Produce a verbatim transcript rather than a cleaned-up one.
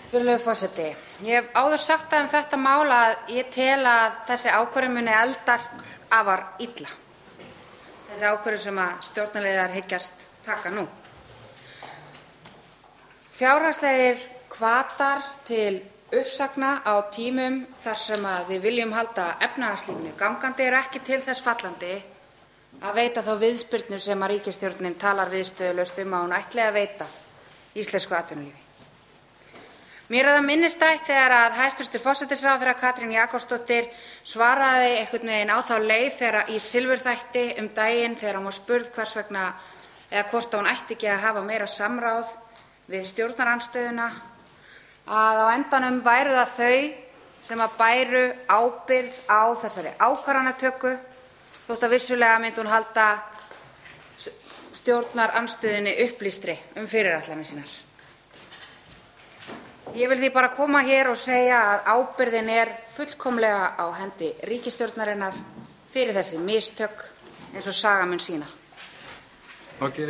Virðulegur forseti. Ég hef áður sagt það um þetta mál að ég tel að þessi ákvörðun muni eldast afar illa. Þessi ákvörðun sem að stjórnarliðar hyggjast taka nú. Fjárhagslegir hvatar til uppsagna á tímum þar sem að við viljum halda efnahagslífinu gangandi eru ekki til þess fallandi að veita þá viðspyrnu sem að ríkisstjórnin talar viðstöðulaust um að hún ætli að veita íslensku atvinnulífi. Mér er það minnisstætt þegar að hæstv. forsætisráðherra Katrín Jakobsdóttir svaraði einhvern veginn á þá leið þegar í Silfurþætti um daginn þegar hún var spurð hvers vegna eða hvort hún ætti ekki að hafa meira samráð við stjórnarandstöðuna að á endanum væru það þau sem að bæru ábyrgð á þessari ákvarðanatöku þótt að vissulega myndi hún halda stjórnarandstöðunni upplýstri um fyrirætlanir sínar. Ég vil því bara koma hér og segja að ábyrgðin er fullkomlega á hendi ríkisstjórnarinnar fyrir þessi mistök eins og sagan mun sýna. Okay.